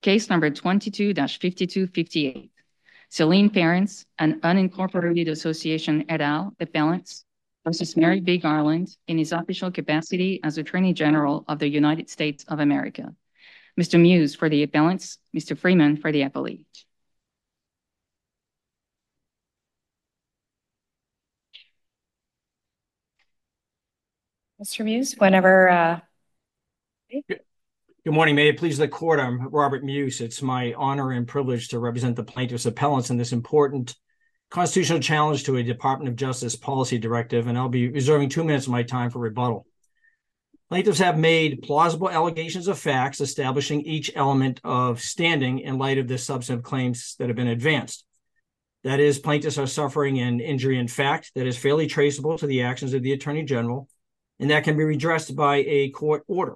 Case number 22-5258. Celine Parents, an unincorporated association et al., appellants, versus Mary B. Garland in his official capacity as Attorney General of the United States of America. Mr. Muse for the appellants, Mr. Freeman for the appellee. Mr. Muse, whenever. Good morning. May it please the court. I'm Robert Muse. It's my honor and privilege to represent the plaintiffs' appellants in this important constitutional challenge to a Department of Justice policy directive, and I'll be reserving 2 minutes of my time for rebuttal. Plaintiffs have made plausible allegations of facts establishing each element of standing in light of the substantive claims that have been advanced. That is, plaintiffs are suffering an injury in fact that is fairly traceable to the actions of the Attorney General, and that can be redressed by a court order.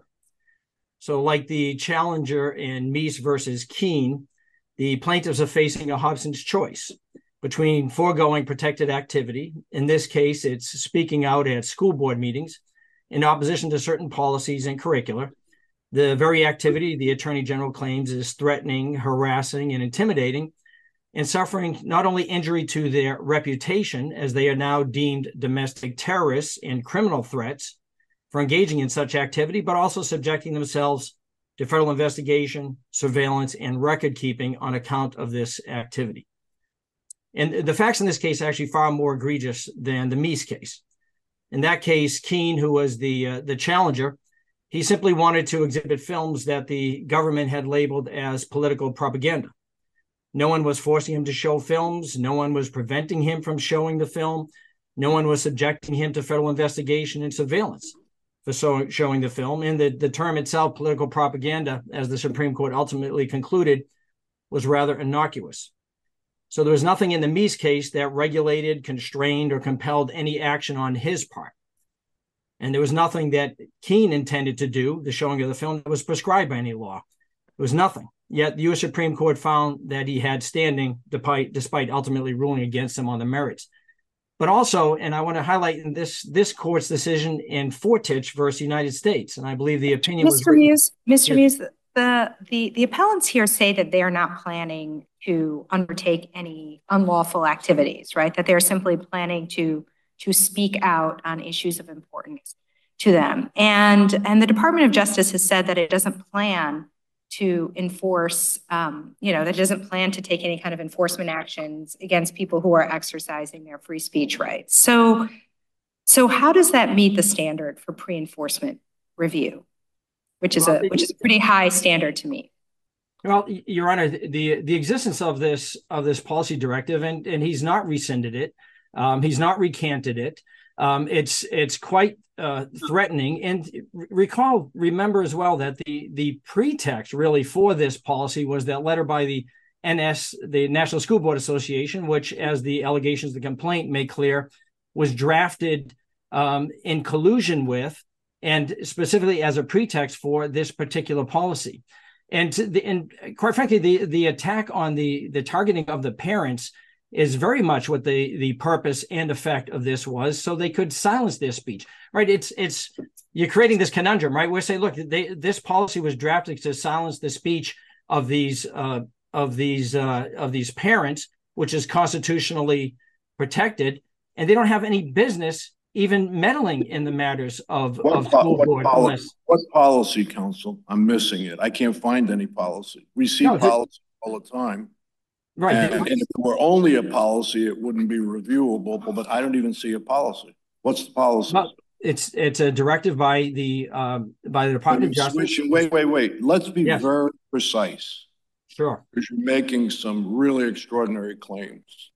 So like the challenger in Meese versus Keene, the plaintiffs are facing a Hobson's choice between foregoing protected activity. In this case, it's speaking out at school board meetings in opposition to certain policies and curricula. The very activity the Attorney General claims is threatening, harassing, and intimidating, and suffering not only injury to their reputation, as they are now deemed domestic terrorists and criminal threats for engaging in such activity, but also subjecting themselves to federal investigation, surveillance, and record keeping on account of this activity. And the facts in this case are actually far more egregious than the Meese case. In that case, Keene, who was the challenger, he simply wanted to exhibit films that the government had labeled as political propaganda. No one was forcing him to show films. No one was preventing him from showing the film. No one was subjecting him to federal investigation and surveillance for showing the film. And the term itself, political propaganda, as the Supreme Court ultimately concluded, was rather innocuous. So there was nothing in the Meese case that regulated, constrained, or compelled any action on his part. And there was nothing that Keene intended to do, the showing of the film, that was prescribed by any law. There was nothing. Yet the U.S. Supreme Court found that he had standing despite ultimately ruling against him on the merits. But also, and I want to highlight in this court's decision in Fortich versus United States, and I believe the opinion was... Mr. Muse, the appellants here say that they are not planning to undertake any unlawful activities, right? That they're simply planning to speak out on issues of importance to them. And the Department of Justice has said that it doesn't plan to enforce, that it doesn't plan to take any kind of enforcement actions against people who are exercising their free speech rights. So how does that meet the standard for pre-enforcement review, which is a pretty high standard to meet? Well, Your Honor, the existence of this policy directive, and he's not rescinded it, he's not recanted it. It's quite threatening. And remember as well that the pretext really for this policy was that letter by the National School Board Association, which, as the allegations of the complaint make clear, was drafted in collusion with and specifically as a pretext for this particular policy. And quite frankly, the attack on the targeting of the parents is very much what the purpose and effect of this was, so they could silence their speech, right? It's you're creating this conundrum, right? We're saying, look, this policy was drafted to silence the speech of these parents, which is constitutionally protected, and they don't have any business even meddling in the matters of school board. What policy, counsel? I'm missing it. I can't find any policy. We see policy all the time. Right. And if it were only a policy, it wouldn't be reviewable, but I don't even see a policy. What's the policy? Well, it's a directive by the Department of Justice. Wait. Let's be very precise. Sure. Because you're making some really extraordinary claims.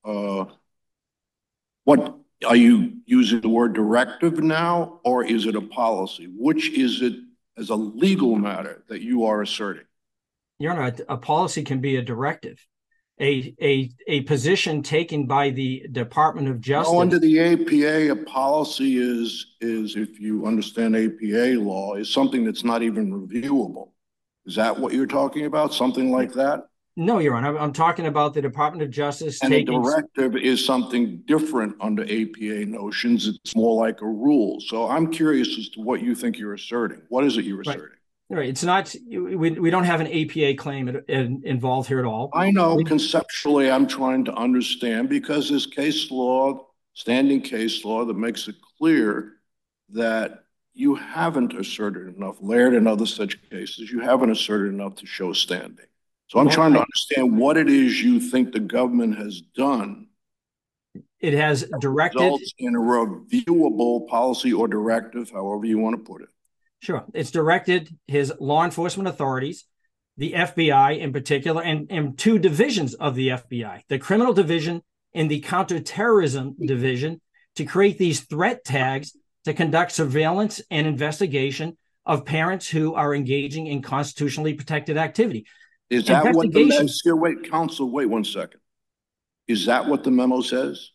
What are you using the word directive now, or is it a policy? Which is it as a legal matter that you are asserting? Your Honor, a policy can be a directive. A position taken by the Department of Justice. Under the APA, a policy is, if you understand APA law, is something that's not even reviewable. Is that what you're talking about? Something like that? No, Your Honor. I'm talking about the Department of Justice. And a directive is something different under APA notions. It's more like a rule. So I'm curious as to what you think you're asserting. What is it you're asserting? Right. It's not, we don't have an APA claim involved here at all. I know conceptually I'm trying to understand because there's case law, standing case law that makes it clear that you haven't asserted enough. Laird and other such cases, you haven't asserted enough to show standing. So I'm trying to understand what it is you think the government has done. It has directed. Results in a reviewable policy or directive, however you want to put it. Sure. It's directed his law enforcement authorities, the FBI in particular, and two divisions of the FBI, the criminal division and the counterterrorism division, to create these threat tags to conduct surveillance and investigation of parents who are engaging in constitutionally protected activity. Is that what the memo says? Wait, counsel, wait 1 second. Is that what the memo says?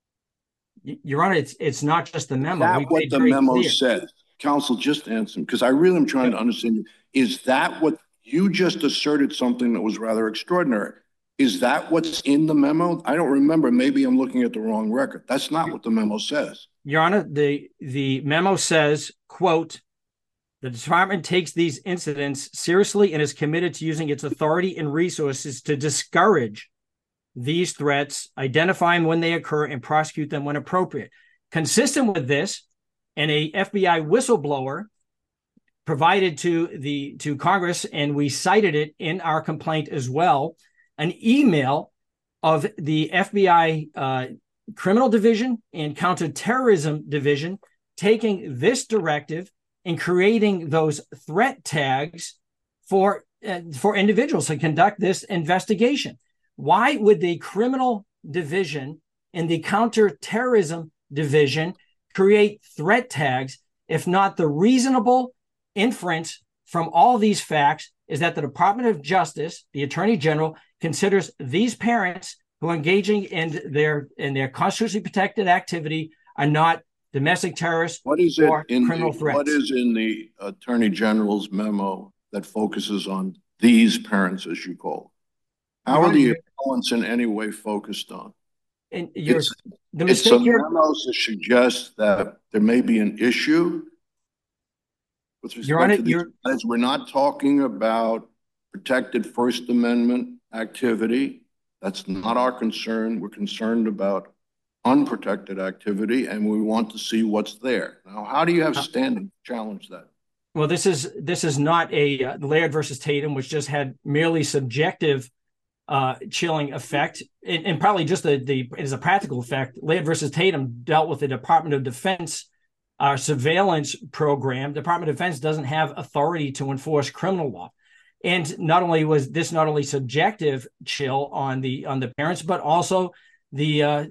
Your Honor, it's not just the memo. That's what the memo says. Counsel, just answer me, because I really am trying to understand. Is that what you just asserted, something that was rather extraordinary? Is that what's in the memo? I don't remember. Maybe I'm looking at the wrong record. That's not what the memo says. Your Honor, the memo says, quote, the department takes these incidents seriously and is committed to using its authority and resources to discourage these threats, identify them when they occur, and prosecute them when appropriate. Consistent with this, and a FBI whistleblower provided to Congress, and we cited it in our complaint as well, an email of the FBI criminal division and counterterrorism division taking this directive and creating those threat tags for individuals to conduct this investigation. Why would the criminal division and the counterterrorism division create threat tags if not the reasonable inference from all these facts is that the Department of Justice, the Attorney General, considers these parents who are engaging in their constitutionally protected activity are not domestic terrorists or criminal threats? What is in the Attorney General's memo that focuses on these parents, as you call them? How are the appellants in any way focused on? And it's a memo that suggests that there may be an issue with respect to these. We're not talking about protected First Amendment activity. That's not our concern. We're concerned about unprotected activity, and we want to see what's there. Now, how do you have standing to challenge that? Well, this is not a Laird versus Tatum, which just had merely subjective chilling effect, and probably just it is a practical effect. Laird versus Tatum dealt with the Department of Defense surveillance program. Department of Defense doesn't have authority to enforce criminal law, and not only was this not only subjective chill on the parents, but also the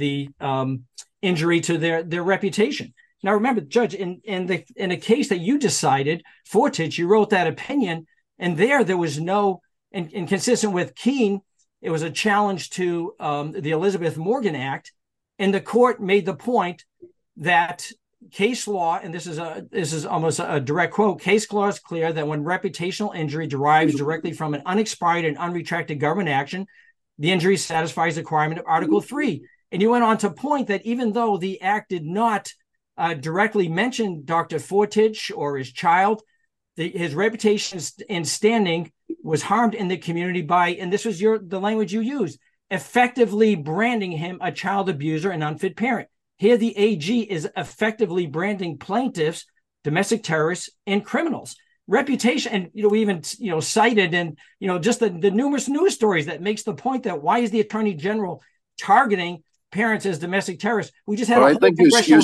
injury to their reputation. Now, remember, Judge, in a case that you decided, Fortich, you wrote that opinion, and there was no. And consistent with Keene, it was a challenge to the Elizabeth Morgan Act, and the court made the point that case law, and this is almost a direct quote, case law is clear that when reputational injury derives directly from an unexpired and unretracted government action, the injury satisfies the requirement of Article 3. And you went on to point that even though the act did not directly mention Dr. Fortich or his child, his reputation and standing was harmed in the community by, and this was the language you used, effectively branding him a child abuser and unfit parent. Here, the AG is effectively branding plaintiffs, domestic terrorists, and criminals. Reputation, and we even cited and just the numerous news stories that makes the point that why is the Attorney General targeting parents as domestic terrorists? We just had. I think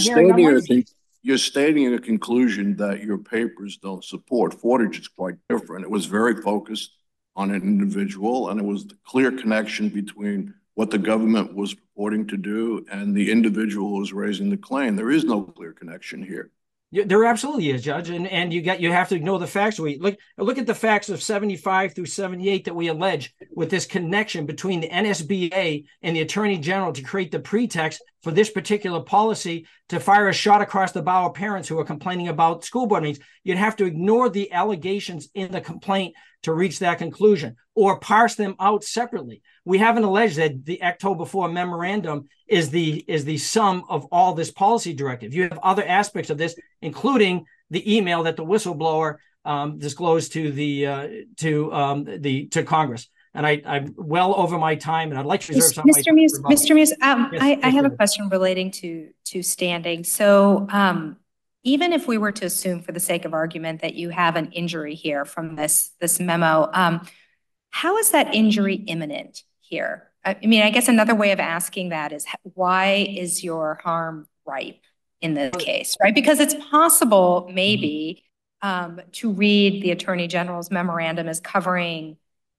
you're stating a conclusion that your papers don't support. Fortich is quite different. It was very focused on an individual, and it was the clear connection between what the government was purporting to do and the individual who was raising the claim. There is no clear connection here. There absolutely is, Judge, and you have to ignore the facts. We look at the facts of 75 through 78 that we allege with this connection between the NSBA and the Attorney General to create the pretext for this particular policy to fire a shot across the bow of parents who are complaining about school board meetings. You'd have to ignore the allegations in the complaint to reach that conclusion or parse them out separately. We haven't alleged that the October 4 memorandum is the sum of all this policy directive. You have other aspects of this, including the email that the whistleblower disclosed to to Congress. And I'm well over my time, and I'd like to reserve some of my time. Mr. Muse, Yes, I have a question relating to standing. So even if we were to assume for the sake of argument that you have an injury here from this memo, how is that injury imminent here? I mean, I guess another way of asking that is, why is your harm ripe in this case, right? Because it's possible maybe to read the Attorney General's memorandum as covering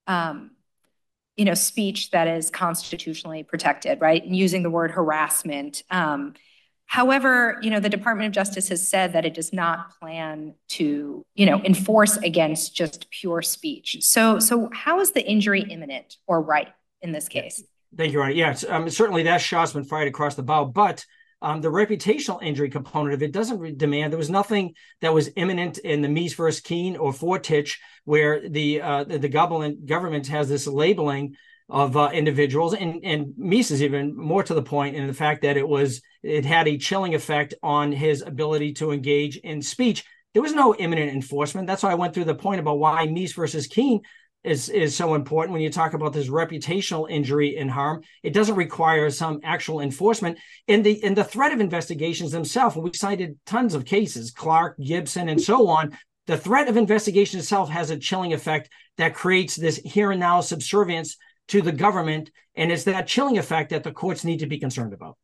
speech that is constitutionally protected, right? And using the word harassment. However, the Department of Justice has said that it does not plan to, enforce against just pure speech. So how is the injury imminent or ripe in this case? Thank you, Ronnie. Yes, certainly that shot's been fired across the bow, but the reputational injury component of it doesn't demand. There was nothing that was imminent in the Mies versus Keene or Fortich, where the government has this labeling of individuals, and Mies is even more to the point in the fact that it had a chilling effect on his ability to engage in speech. There was no imminent enforcement. That's why I went through the point about why Mies versus Keene is so important when you talk about this reputational injury and harm. It doesn't require some actual enforcement. In the threat of investigations themselves, we cited tons of cases, Clark, Gibson, and so on. The threat of investigation itself has a chilling effect that creates this here and now subservience to the government, and it's that chilling effect that the courts need to be concerned about.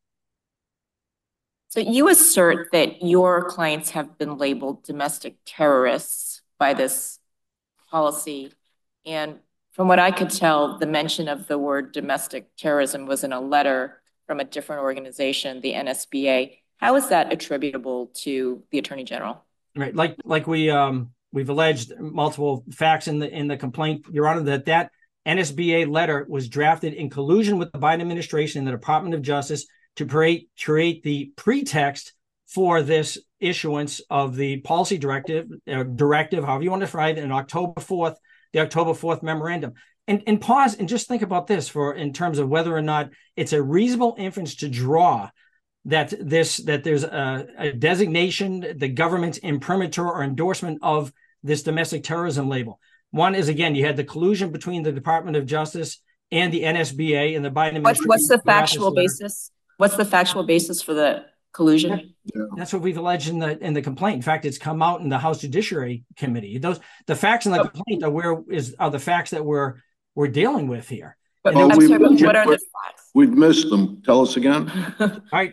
So you assert that your clients have been labeled domestic terrorists by this policy. And from what I could tell, the mention of the word domestic terrorism was in a letter from a different organization, the NSBA. How is that attributable to the Attorney General? Right, like we've alleged multiple facts in the complaint, Your Honor, that NSBA letter was drafted in collusion with the Biden administration and the Department of Justice to create the pretext for this issuance of the policy directive, however you want to define it, on October 4th, the October 4th memorandum. And pause and just think about this in terms of whether or not it's a reasonable inference to draw that there's a designation, the government's imprimatur or endorsement of this domestic terrorism label. One is, again, you had the collusion between the Department of Justice and the NSBA and the Biden administration. What's the factual basis? What's the factual basis for the collusion? That's what we've alleged in the complaint. In fact, it's come out in the House Judiciary Committee. The facts in the complaint are the facts that we're dealing with here. But what are the facts? We've missed them. Tell us again. I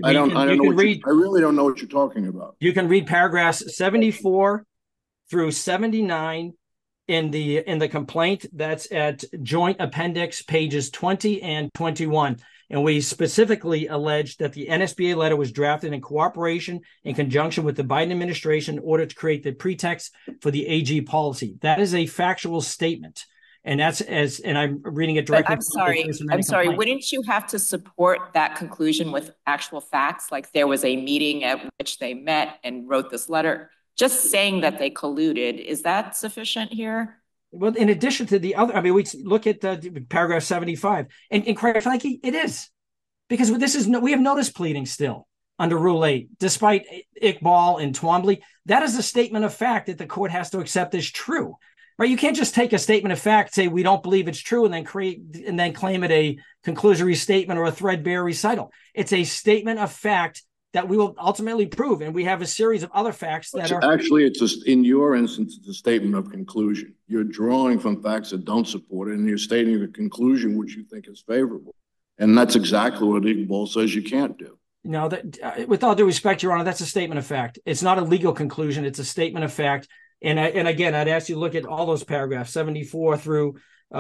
really don't know what you're talking about. You can read paragraphs 74 through 79 in the complaint. That's at Joint Appendix pages 20 and 21. And we specifically allege that the NSBA letter was drafted in cooperation in conjunction with the Biden administration in order to create the pretext for the AG policy. That is a factual statement. And and I'm reading it directly. I'm sorry. Wouldn't you have to support that conclusion with actual facts? Like there was a meeting at which they met and wrote this letter. Just saying that they colluded, is that sufficient here? Well, in addition to the other, we look at paragraph 75, and quite frankly, it is, because we have notice pleading still under Rule 8, despite Iqbal and Twombly. That is a statement of fact that the court has to accept as true, right? You can't just take a statement of fact, say we don't believe it's true, and then claim it a conclusory statement or a threadbare recital. It's a statement of fact that we will ultimately prove. And we have a series of other facts that are... Actually, it's just, in your instance, it's a statement of conclusion. You're drawing from facts that don't support it, and you're stating a conclusion which you think is favorable. And that's exactly what Iqbal says you can't do. No, with all due respect, Your Honor, that's a statement of fact. It's not a legal conclusion. It's a statement of fact. And again, I'd ask you to look at all those paragraphs, 74 through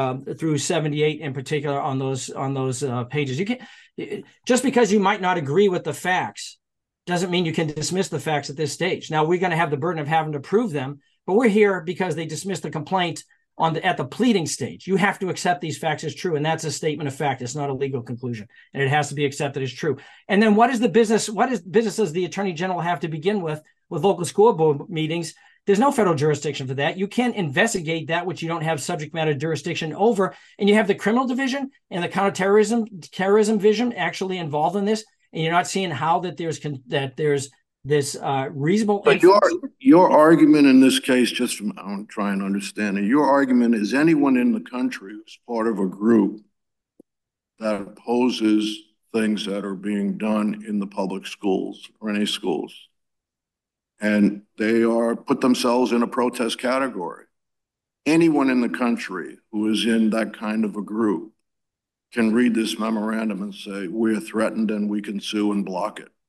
78 in particular on those pages. You can't, just because you might not agree with the facts doesn't mean you can dismiss the facts at this stage. Now, we're going to have the burden of having to prove them, but we're here because they dismissed the complaint at the pleading stage. You have to accept these facts as true, and that's a statement of fact. It's not a legal conclusion, and it has to be accepted as true. And then what business does the Attorney General have to begin with local school board meetings? There's no federal jurisdiction for that. You can't investigate that which you don't have subject matter jurisdiction over. And you have the criminal division and the counterterrorism division actually involved in this. And you're not seeing how there's this reasonable. But your argument in this case, just from I'm trying to understand it, your argument is anyone in the country who's part of a group that opposes things that are being done in the public schools or any schools, and they are put themselves in a protest category. Anyone in the country who is in that kind of a group can read this memorandum and say, we're threatened and we can sue and block it.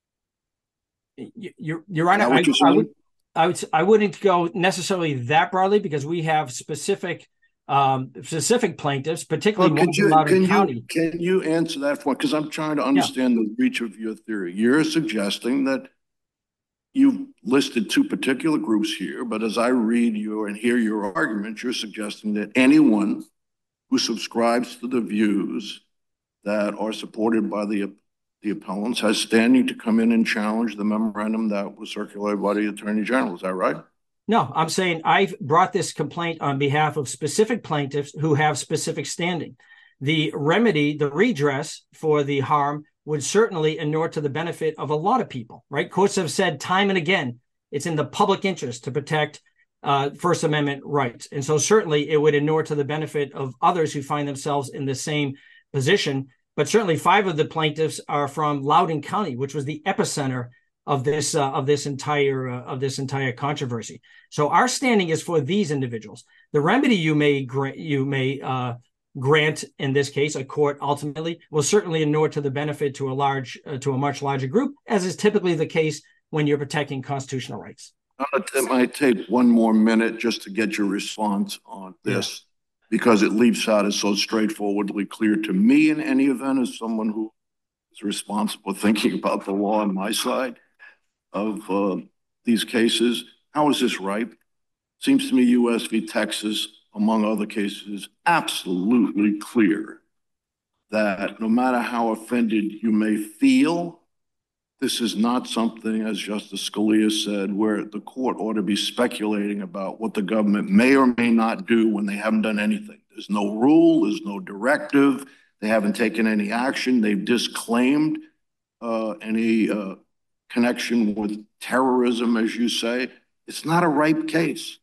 You're Honor, I wouldn't go necessarily that broadly, because we have specific plaintiffs, particularly ones in Loudoun County. Can you answer that for? Because I'm trying to understand the reach of your theory. You're suggesting that you've listed two particular groups here, but as I read you and hear your argument, you're suggesting that anyone who subscribes to the views that are supported by the appellants has standing to come in and challenge the memorandum that was circulated by the Attorney General. Is that right? No, I'm saying I've brought this complaint on behalf of specific plaintiffs who have specific standing. The remedy, the redress for the harm would certainly inure to the benefit of a lot of people, right? Courts have said time and again, it's in the public interest to protect First Amendment rights. And so certainly it would inure to the benefit of others who find themselves in the same position. But certainly 5 of the plaintiffs are from Loudoun County, which was the epicenter of this entire controversy. So our standing is for these individuals. The remedy you may grant in this case, a court ultimately will certainly inure to the benefit to a much larger group, as is typically the case when you're protecting constitutional rights. It might take one more minute just to get your response on this, because it leaves out as so straightforwardly clear to me in any event as someone who is responsible thinking about the law on my side of these cases. How is this ripe? Seems to me U.S. v. Texas, among other cases, absolutely clear that no matter how offended you may feel, this is not something, as Justice Scalia said, where the court ought to be speculating about what the government may or may not do when they haven't done anything. There's no rule, there's no directive, they haven't taken any action, they've disclaimed any connection with terrorism, as you say. It's not a ripe case.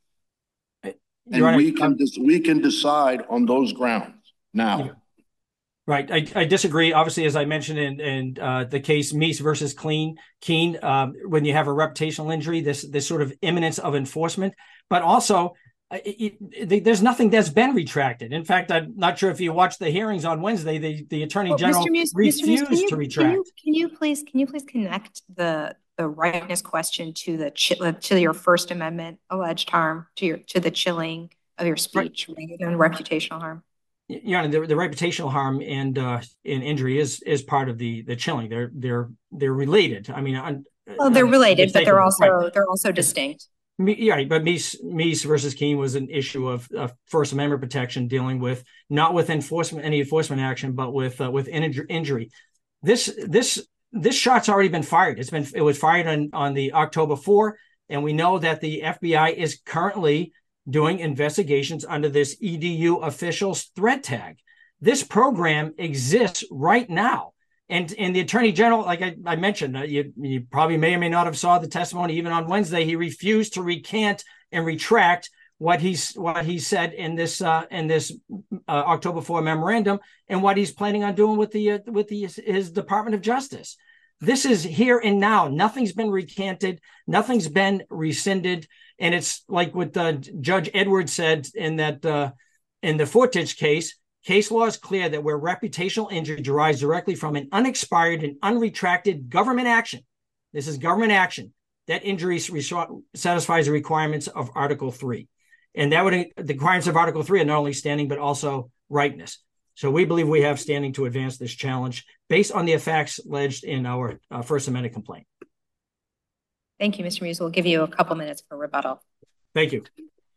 And we can decide on those grounds now. Yeah. Right. I disagree. Obviously, as I mentioned in the case Meese versus Keene, when you have a reputational injury, this sort of imminence of enforcement, but also there's nothing that's been retracted. In fact, I'm not sure if you watched the hearings on Wednesday, the Attorney General refused to retract. Can you please connect the rightness question to your First Amendment alleged harm, to the chilling of your speech, rather than reputational harm? Your Honor, the reputational harm and injury is part of the chilling. They're related. I mean, they're related, but they're also distinct. Yeah, but Meese versus Keene was an issue of First Amendment protection, dealing with not with any enforcement action, but with injury. This shot's already been fired. It was fired on the October 4, and we know that the FBI is currently doing investigations under this EDU officials threat tag. This program exists right now. And the Attorney General, like I mentioned, you probably may or may not have saw the testimony even on Wednesday. He refused to recant and retract what he said in this October 4 memorandum, and what he's planning on doing with his Department of Justice. This is here and now. Nothing's been recanted. Nothing's been rescinded. And it's like what Judge Edwards said in the Fortich case law is clear that where reputational injury derives directly from an unexpired and unretracted government action, this is government action, that injury satisfies the requirements of Article 3. And the requirements of Article 3 are not only standing, but also rightness. So we believe we have standing to advance this challenge based on the facts alleged in our First Amendment complaint. Thank you, Mr. Meese. We'll give you a couple minutes for rebuttal. Thank you.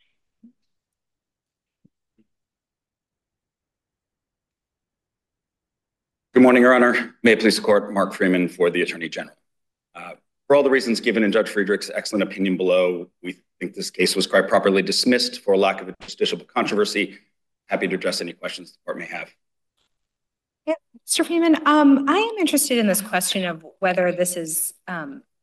Good morning, Your Honor. May it please the Court, Mark Freeman for the Attorney General. For all the reasons given in Judge Friedrich's excellent opinion below, we think this case was quite properly dismissed for lack of a justiciable controversy. Happy to address any questions the Court may have. Yeah, Mr. Freeman, I am interested in this question of whether this is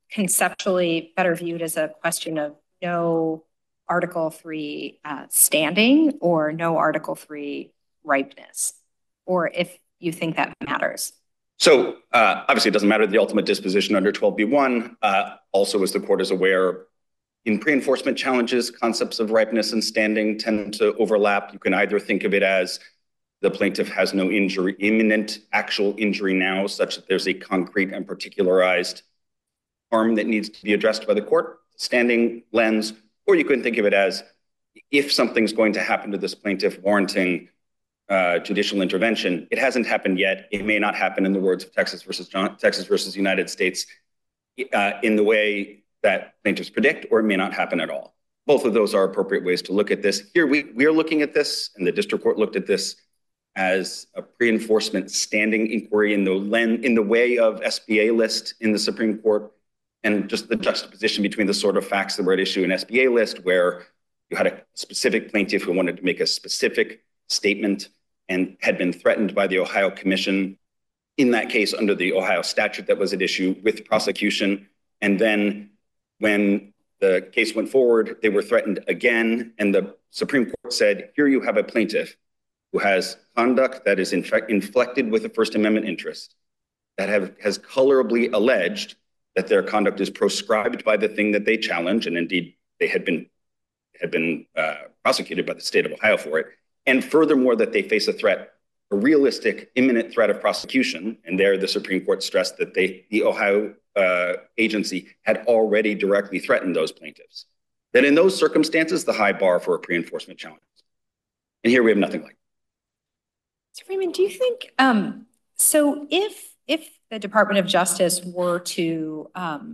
conceptually better viewed as a question of no Article 3 standing or no Article 3 ripeness, or if you think that matters? So obviously it doesn't matter the ultimate disposition under 12b1. Also, as the court is aware, in pre-enforcement challenges, concepts of ripeness and standing tend to overlap. You can either think of it as the plaintiff has no injury, imminent actual injury now, such that there's a concrete and particularized harm that needs to be addressed by the court, standing lens, or you can think of it as if something's going to happen to this plaintiff warranting judicial intervention, it hasn't happened yet. It may not happen, in the words of Texas versus United States, in the way that plaintiffs predict, or it may not happen at all. Both of those are appropriate ways to look at this. Here we are looking at this, and the district court looked at this as a pre-enforcement standing inquiry in the way of SBA list in the Supreme Court, and just the juxtaposition between the sort of facts that were at issue in SBA list, where you had a specific plaintiff who wanted to make a specific statement and had been threatened by the Ohio Commission, in that case under the Ohio statute that was at issue, with prosecution. And then when the case went forward, they were threatened again, and the Supreme Court said, here you have a plaintiff who has conduct that is inflected with a First Amendment interest, that has colorably alleged that their conduct is proscribed by the thing that they challenge, and indeed they had been prosecuted by the state of Ohio for it. And furthermore, that they face a threat, a realistic, imminent threat of prosecution. And there, the Supreme Court stressed that the Ohio agency had already directly threatened those plaintiffs. That in those circumstances, the high bar for a pre-enforcement challenge. And here we have nothing like that. Mr. Freeman, do you think, so if the Department of Justice were to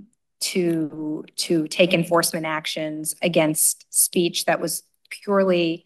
take enforcement actions against speech that was purely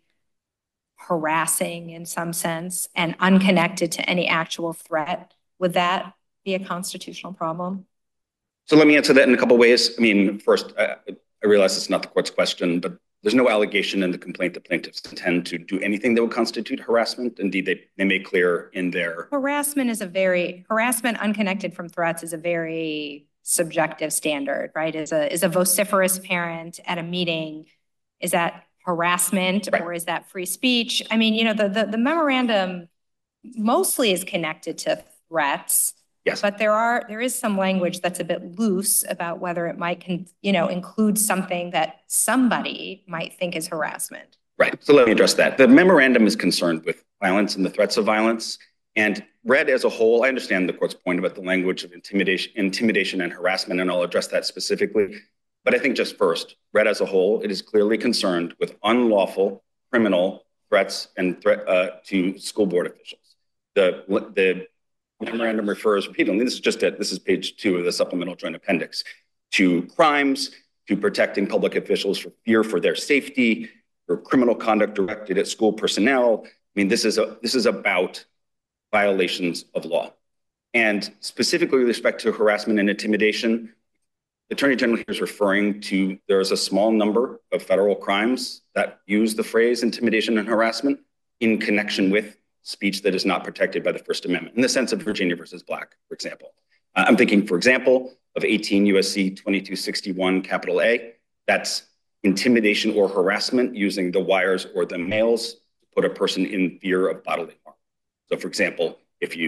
harassing in some sense and unconnected to any actual threat, would that be a constitutional problem? So let me answer that in a couple of ways. I mean, first, I realize it's not the court's question, but there's no allegation in the complaint that plaintiffs intend to do anything that would constitute harassment. Indeed, they make clear in their... Harassment unconnected from threats is a very subjective standard, right? Is a vociferous parent at a meeting, is that harassment, right, or is that free speech? I mean, the memorandum mostly is connected to threats. Yes. But there is some language that's a bit loose about whether it might include something that somebody might think is harassment. Right. So let me address that. The memorandum is concerned with violence and the threats of violence. And read as a whole, I understand the court's point about the language of intimidation and harassment, and I'll address that specifically. But I think just first, read as a whole, it is clearly concerned with unlawful criminal threats and to school board officials. The memorandum refers repeatedly, this is page 2 of the supplemental joint appendix, to crimes, to protecting public officials for fear for their safety, for criminal conduct directed at school personnel. I mean, this is about violations of law. And specifically with respect to harassment and intimidation, the Attorney General here is referring to, there's a small number of federal crimes that use the phrase intimidation and harassment in connection with speech that is not protected by the First Amendment, in the sense of Virginia versus Black, for example. I'm thinking, for example, of 18 U.S.C. 2261 capital A. That's intimidation or harassment using the wires or the mails to put a person in fear of bodily harm. So, for example,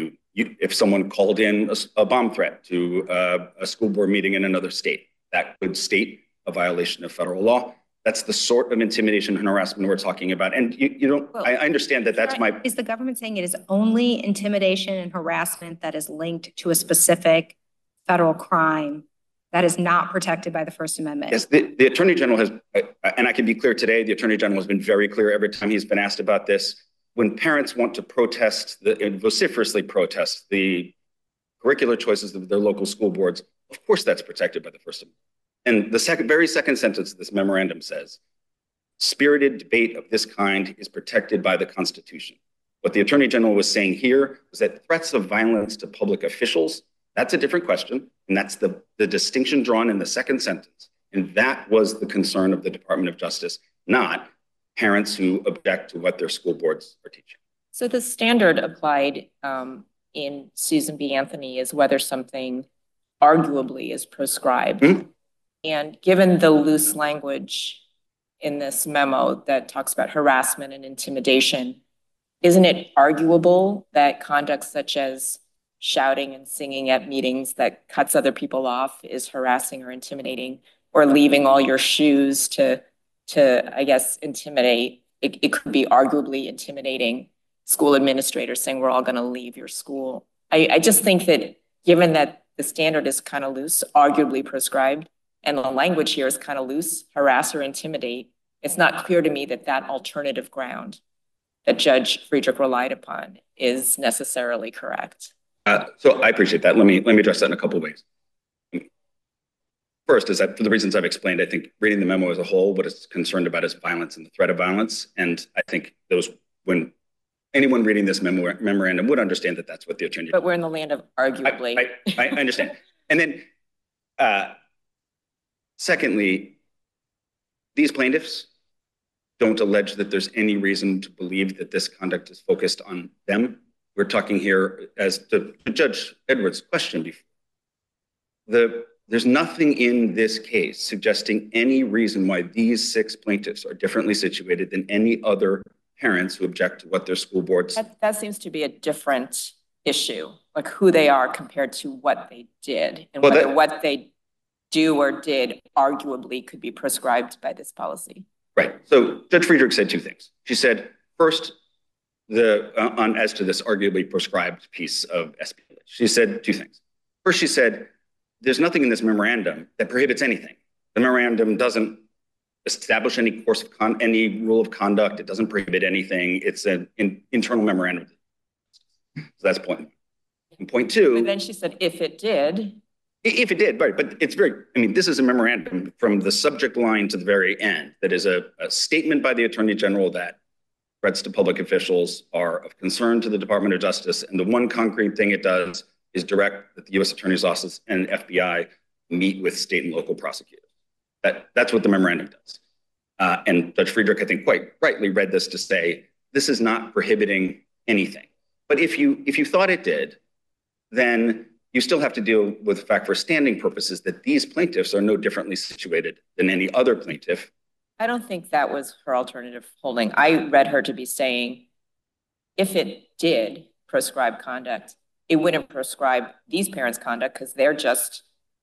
if someone called in a bomb threat to a school board meeting in another state, that could state a violation of federal law. That's the sort of intimidation and harassment we're talking about. And I understand that that's my... Is the government saying it is only intimidation and harassment that is linked to a specific federal crime that is not protected by the First Amendment? Yes, the Attorney General has, and I can be clear today, the Attorney General has been very clear every time he's been asked about this. When parents want to vociferously protest the curricular choices of their local school boards, of course that's protected by the First Amendment. And the very second sentence of this memorandum says, spirited debate of this kind is protected by the Constitution. What the Attorney General was saying here was that threats of violence to public officials, that's a different question. And that's the distinction drawn in the second sentence. And that was the concern of the Department of Justice, not parents who object to what their school boards are teaching. So the standard applied in Susan B. Anthony is whether something arguably is prescribed. And given the loose language in this memo that talks about harassment and intimidation, isn't it arguable that conduct such as shouting and singing at meetings that cuts other people off is harassing or intimidating, or leaving all your shoes to I guess, intimidate? It could be arguably intimidating school administrators saying, we're all going to leave your school. I just think that given that the standard is kind of loose, arguably prescribed, and the language here is kind of loose, harass or intimidate, it's not clear to me that that alternative ground that Judge Friedrich relied upon is necessarily correct. So I appreciate that. Let me address that in a couple of ways. First is that for the reasons I've explained, I think reading the memo as a whole, what it's concerned about is violence and the threat of violence. And I think when anyone reading this memorandum would understand that that's what the attorney. But we're in the land of arguably. I understand. And then secondly, these plaintiffs don't allege that there's any reason to believe that this conduct is focused on them. We're talking here, as to Judge Edwards' question before, there's nothing in this case suggesting any reason why these 6 plaintiffs are differently situated than any other parents who object to what their school boards. That seems to be a different issue, like who they are compared to what they did, and whether what they do or did arguably could be prescribed by this policy. Right. So Judge Friedrich said 2 things. She said, first, as to this arguably prescribed piece of SB, she said 2 things. First, she said, there's nothing in this memorandum that prohibits anything. The memorandum doesn't establish any any rule of conduct. It doesn't prohibit anything. It's an internal memorandum. So that's point 1. And point 2. But then she said, if it did. If it did, right. But it's this is a memorandum from the subject line to the very end that is a statement by the Attorney General that threats to public officials are of concern to the Department of Justice. And the one concrete thing it does is direct that the U.S. Attorney's Office and FBI meet with state and local prosecutors. That's what the memorandum does. And Judge Friedrich, I think, quite rightly read this to say, this is not prohibiting anything. But if you thought it did, then you still have to deal with the fact for standing purposes that these plaintiffs are no differently situated than any other plaintiff. I don't think that was her alternative holding. I read her to be saying, if it did prescribe conduct, it wouldn't prescribe these parents' conduct because they're just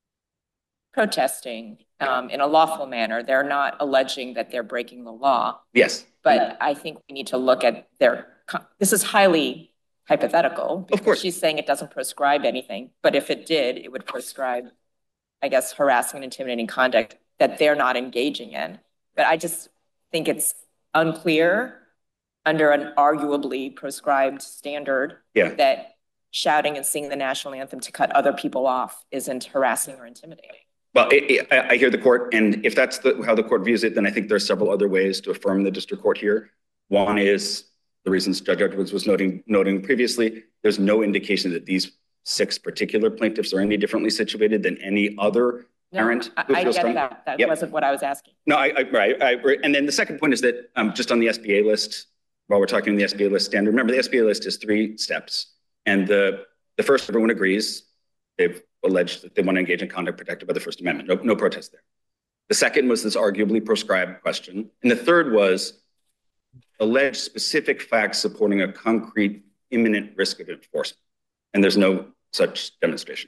protesting in a lawful manner. They're not alleging that they're breaking the law. Yes. But I think we need to look at this is highly hypothetical. Of course. She's saying it doesn't prescribe anything, but if it did, it would prescribe, I guess, harassing and intimidating conduct that they're not engaging in. But I just think it's unclear under an arguably prescribed standard that shouting and singing the national anthem to cut other people off isn't harassing or intimidating. Well, I hear the court, and if that's how the court views it, then I think there are several other ways to affirm the district court here. One is the reasons Judge Edwards was noting previously. There's no indication that these 6 particular plaintiffs are any differently situated than any other parent. I get that. That wasn't what I was asking. No, right. And then the second point is that just on the SBA list, while we're talking the SBA list standard, remember the SBA list is 3 steps. And the first, everyone agrees. They've alleged that they want to engage in conduct protected by the First Amendment. No protest there. The second was this arguably prescribed question. And the third was alleged specific facts supporting a concrete imminent risk of enforcement. And there's no such demonstration.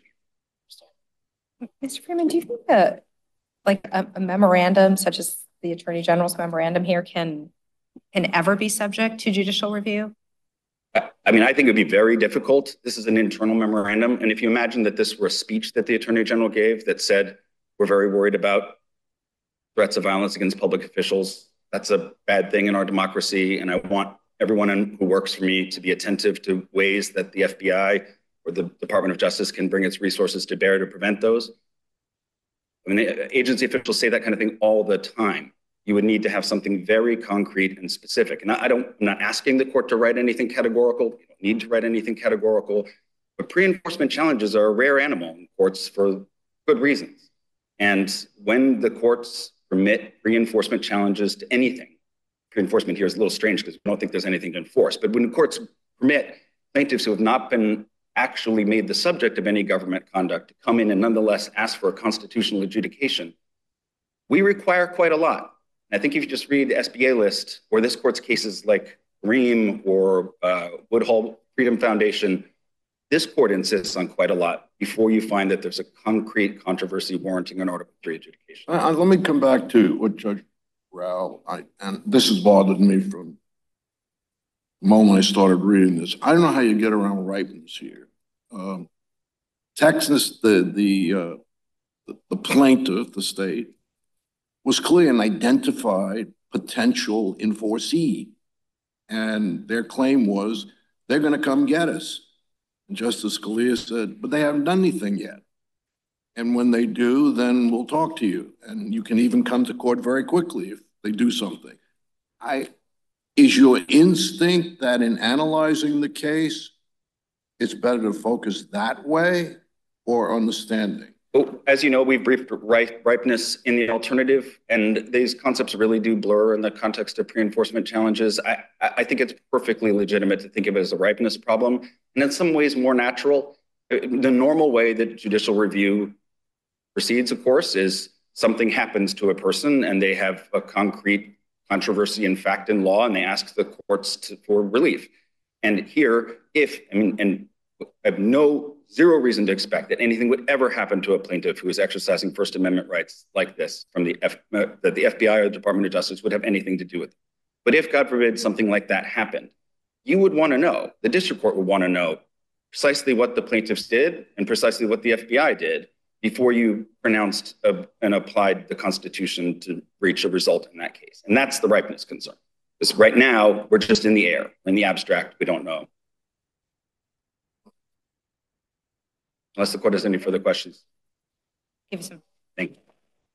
Mr. Freeman, do you think that a memorandum such as the Attorney General's memorandum here can ever be subject to judicial review? I mean, I think it would be very difficult. This is an internal memorandum. And if you imagine that this were a speech that the Attorney General gave that said, we're very worried about threats of violence against public officials, that's a bad thing in our democracy. And I want everyone who works for me to be attentive to ways that the FBI or the Department of Justice can bring its resources to bear to prevent those. I mean, agency officials say that kind of thing all the time. You would need to have something very concrete and specific. And I'm not asking the court to write anything categorical. You don't need to write anything categorical. But pre-enforcement challenges are a rare animal in courts for good reasons. And when the courts permit pre-enforcement challenges to anything, pre-enforcement here is a little strange because we don't think there's anything to enforce. But when the courts permit plaintiffs who have not been actually made the subject of any government conduct to come in and nonetheless ask for a constitutional adjudication, we require quite a lot. And I think if you just read the SBA list or this court's cases like Ream or Woodhull Freedom Foundation, this court insists on quite a lot before you find that there's a concrete controversy warranting an Article III adjudication. Let me come back to what Judge Rao, and this has bothered me from the moment I started reading this. I don't know how you get around ripeness here. Texas, the plaintiff, the state, was clear and identified potential enforcee. And their claim was, they're going to come get us. And Justice Scalia said, but they haven't done anything yet. And when they do, then we'll talk to you. And you can even come to court very quickly if they do something. Is your instinct that in analyzing the case, it's better to focus that way or understanding? Well, as you know, we've briefed ripeness in the alternative, and these concepts really do blur in the context of pre-enforcement challenges. I think it's perfectly legitimate to think of it as a ripeness problem, and in some ways more natural. The normal way that judicial review proceeds, of course, is something happens to a person and they have a concrete controversy in fact in law, and they ask the courts for relief. And here, and I have zero reason to expect that anything would ever happen to a plaintiff who is exercising First Amendment rights like this that the FBI or the Department of Justice would have anything to do with it. But if, God forbid, something like that happened, you would want to know, the district court would want to know precisely what the plaintiffs did and precisely what the FBI did before you pronounced and applied the Constitution to reach a result in that case. And that's the ripeness concern. Because right now, we're just in the air. In the abstract, we don't know. Unless the court has any further questions. Give some. Thank you.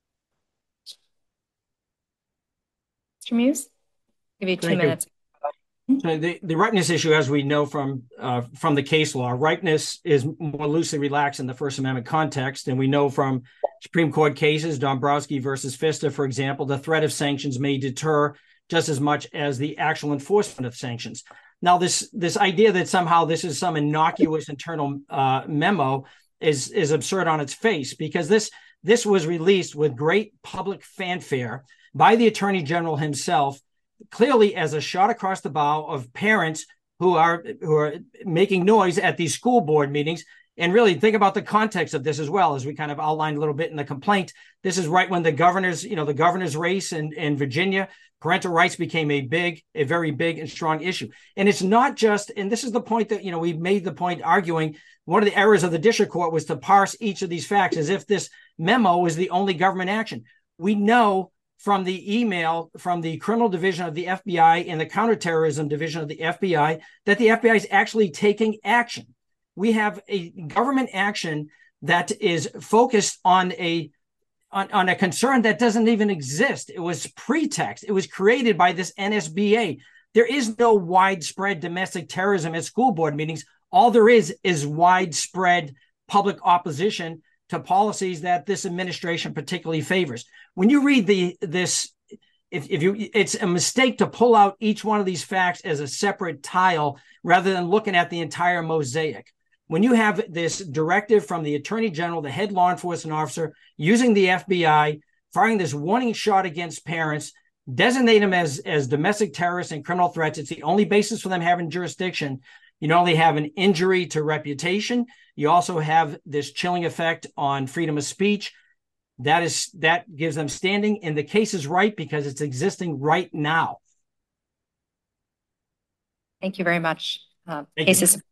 Mr. Muse, give you 2 minutes. So the ripeness issue, as we know from the case law, ripeness is more loosely relaxed in the First Amendment context. And we know from Supreme Court cases, Dombrowski versus Pfister, for example, the threat of sanctions may deter just as much as the actual enforcement of sanctions. Now, this idea that somehow this is some innocuous internal memo is absurd on its face, because this was released with great public fanfare by the Attorney General himself, clearly as a shot across the bow of parents who are making noise at these school board meetings. And really think about the context of this as well, as we kind of outlined a little bit in the complaint. This is right when the governor's race in Virginia, parental rights became a very big and strong issue. And it's not just, and this is the point that, we made the point arguing, one of the errors of the district court was to parse each of these facts as if this memo was the only government action. We know from the email from the criminal division of the FBI and the counterterrorism division of the FBI that the FBI is actually taking action. We have a government action that is focused on a concern that doesn't even exist. It was pretext. It was created by this NSBA. There is no widespread domestic terrorism at school board meetings. All there is widespread public opposition to policies that this administration particularly favors. When you read it's a mistake to pull out each one of these facts as a separate tile rather than looking at the entire mosaic. When you have this directive from the Attorney General, the head law enforcement officer, using the FBI, firing this warning shot against parents, designate them as domestic terrorists and criminal threats, it's the only basis for them having jurisdiction. You not only have an injury to reputation, you also have this chilling effect on freedom of speech. That gives them standing, and the case is right because it's existing right now. Thank you very much. Thank you.